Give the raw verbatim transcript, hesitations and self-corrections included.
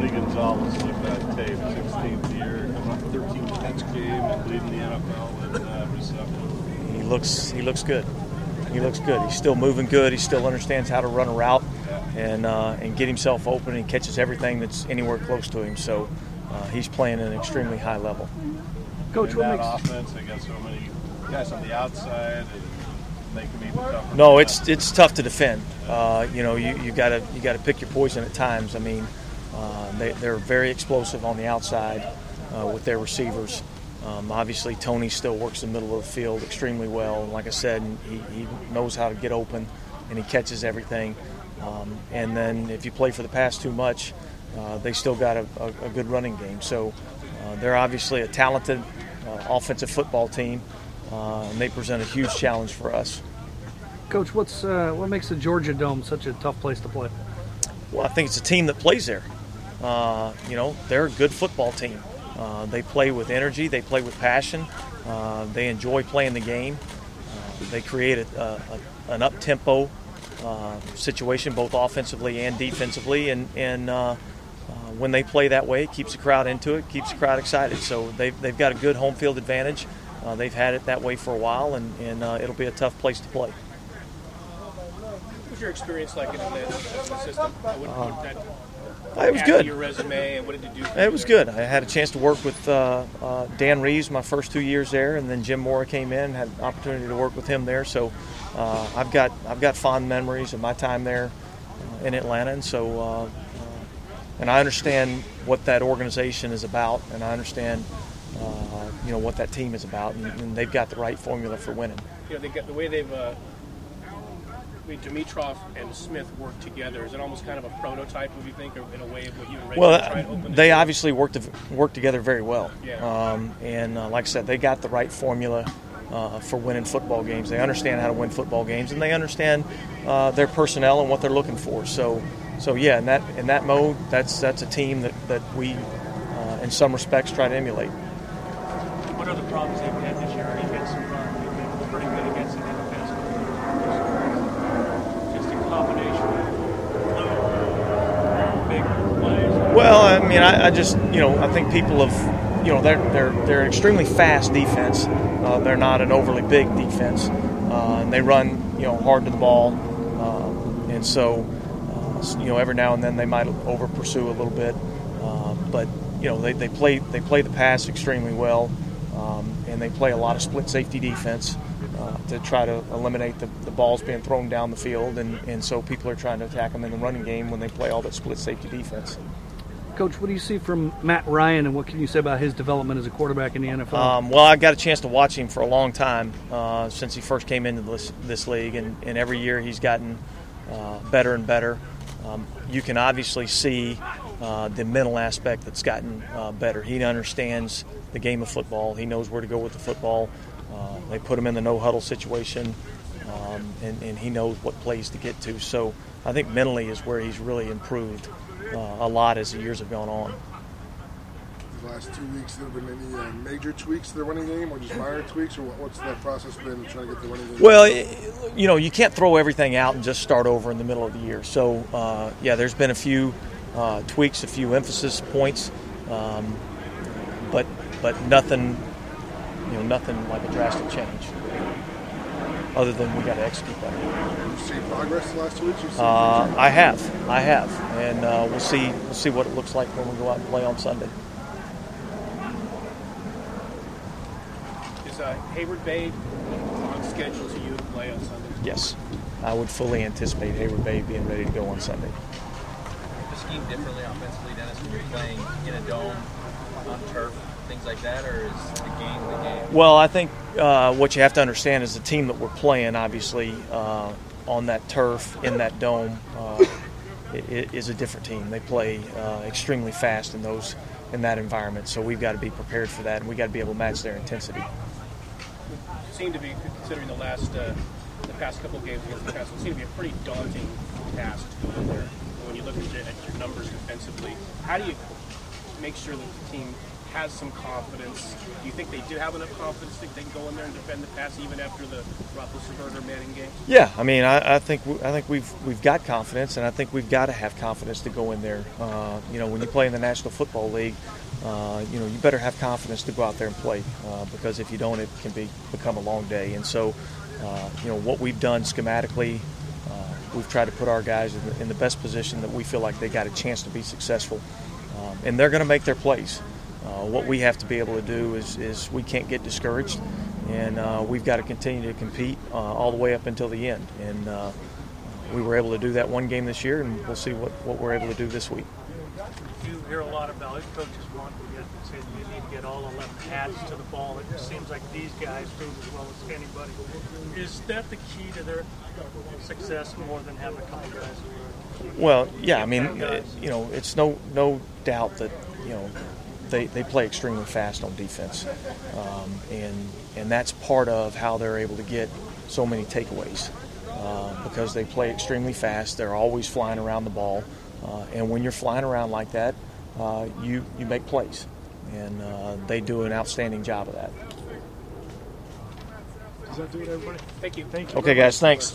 Tony Gonzalez look at tape, sixteenth year, coming off thirteen catch game and leading the N F L in uh, reception. He looks he looks good. He looks good. He's still moving good. He still understands how to run a route and uh, and get himself open, and catches everything that's anywhere close to him. So uh, he's playing at an extremely high level. Coach, in what that makes offense, they got so many guys on the outside and make them even tougher. No, it's it's tough to defend. Uh, you know, you you gotta you gotta pick your poison at times. I mean, uh, they they're very explosive on the outside uh, with their receivers. Um, obviously, Tony still works the middle of the field extremely well. And like I said, he, he knows how to get open, and he catches everything. Um, and then if you play for the pass too much, uh, they still got a, a, a good running game. So uh, they're obviously a talented uh, offensive football team, uh, and they present a huge challenge for us. Coach, what's uh, what makes the Georgia Dome such a tough place to play? Well, I think it's a team that plays there. Uh, you know, they're a good football team. Uh, they play with energy. They play with passion. Uh, they enjoy playing the game. Uh, they create a, a, a, an up-tempo uh, situation, both offensively and defensively. And, and uh, uh, when they play that way, it keeps the crowd into it, keeps the crowd excited. So they've, they've got a good home field advantage. Uh, they've had it that way for a while, and, and uh, it'll be a tough place to play. What was your experience like in the system? What, what that It was good. Your resume and what did you do? It was good. I had a chance to work with uh, uh, Dan Reeves my first two years there, and then Jim Mora came in. Had an opportunity to work with him there. So uh, I've got I've got fond memories of my time there uh, in Atlanta, and so uh, uh, and I understand what that organization is about, and I understand uh, you know what that team is about, and, and they've got the right formula for winning. You know, they got the way they've. Uh, I mean, Dimitrov and Smith work together. Is it almost kind of a prototype, would you think, or in a way of what you and Ray well, try to open? They obviously work to, work together very well. Yeah. Um, and uh, like I said, they got the right formula uh, for winning football games. They understand how to win football games, and they understand uh, their personnel and what they're looking for. So, so yeah, in that in that mode, that's that's a team that that we, uh, in some respects, try to emulate. What are the problems they've had this year against the run? They've been pretty good against the defense. Just a combination of big plays. Well, I mean, I, I just, you know, I think people have, you know, they're they're they're an extremely fast defense. Uh, they're not an overly big defense, uh, and they run, you know, hard to the ball, uh, and so, uh, you know, every now and then they might over pursue a little bit, uh, but you know, they, they play they play the pass extremely well, um, and they play a lot of split safety defense uh, to try to eliminate the, the balls being thrown down the field, and, and so people are trying to attack them in the running game when they play all that split safety defense. Coach, what do you see from Matt Ryan, and what can you say about his development as a quarterback in the N F L? Um, well, I got a chance to watch him for a long time uh, since he first came into this, this league, and, and every year he's gotten uh, better and better. Um, you can obviously see uh, the mental aspect that's gotten uh, better. He understands the game of football. He knows where to go with the football. Uh, they put him in the no-huddle situation, um, and, and he knows what plays to get to. So I think mentally is where he's really improved uh, a lot as the years have gone on. The last two weeks, have there been any uh, major tweaks to the running game, or just minor tweaks, or what, what's that process been trying to get the running game? Well, you know, you can't throw everything out and just start over in the middle of the year. So, uh, yeah, there's been a few uh, tweaks, a few emphasis points, um, but but nothing, you know, nothing like a drastic change. Other than we got to execute that. Did you see progress the last two weeks? Uh, I have, I have, and uh, we'll see. We'll see what it looks like when we go out and play on Sunday. Is uh, Hayward Bay on schedule to you to play on Sunday? Yes, I would fully anticipate Hayward Bay being ready to go on Sunday. To scheme differently offensively, Dennis, when you're playing in a dome, on turf, things like that, or is the game the game? Well, I think uh, what you have to understand is the team that we're playing, obviously, uh, on that turf, in that dome, uh, it, it is a different team. They play uh, extremely fast in those in that environment, so we've got to be prepared for that, and we've got to be able to match their intensity. Seem to be, considering the last, uh, the past couple of games against the Newcastle, seem to be a pretty daunting task to go in there. When you look at your, at your numbers defensively, how do you make sure that the team has some confidence. Do you think they do have enough confidence that they can go in there and defend the pass even after the Roethlisberger Manning game? Yeah, I mean, I, I think I think we've we've got confidence, and I think we've got to have confidence to go in there. Uh, you know, when you play in the National Football League, uh, you know, you better have confidence to go out there and play, uh, because if you don't, it can be become a long day. And so, uh, you know, what we've done schematically, uh, we've tried to put our guys in the, in the best position that we feel like they got a chance to be successful, um, and they're going to make their plays. Uh, what we have to be able to do is, is we can't get discouraged, and uh, we've got to continue to compete uh, all the way up until the end. And uh, we were able to do that one game this year, and we'll see what, what we're able to do this week. You hear a lot about it. Coaches want to get say you need to get all eleven hats to the ball. It just seems like these guys do as well as anybody. Is that the key to their success more than having a couple guys? Well, yeah, I mean, it, you know, it's no no doubt that, you know, They, they play extremely fast on defense, um, and and that's part of how they're able to get so many takeaways, uh, because they play extremely fast. They're always flying around the ball, uh, and when you're flying around like that, uh, you you make plays, and uh, they do an outstanding job of that. Does that do it, everybody? Thank you. Thank you. Okay, guys, thanks.